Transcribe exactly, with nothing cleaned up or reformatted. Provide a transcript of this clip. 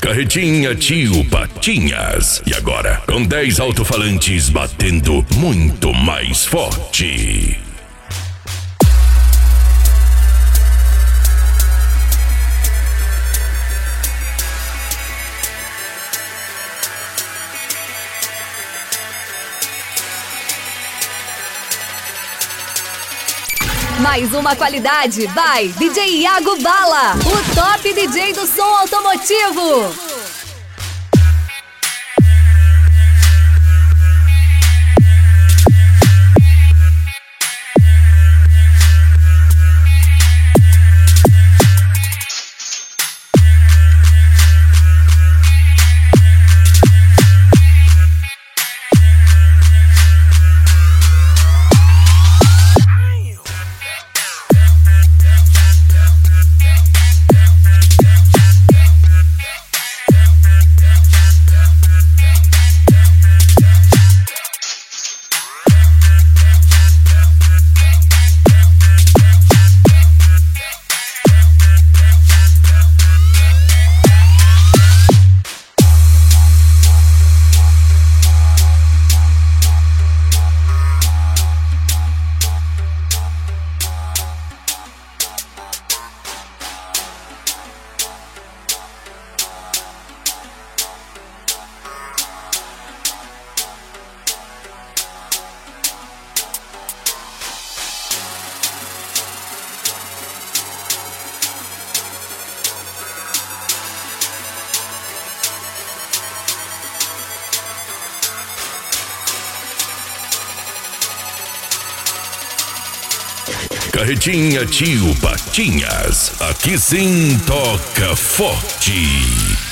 Carretinha Tio Patinhas. E agora, com dez alto-falantes batendo muito mais forte. Mais uma qualidade by D J Iago Bala, o top D J do som automotivo. Carretinha Tio Patinhas. Aqui sim toca forte.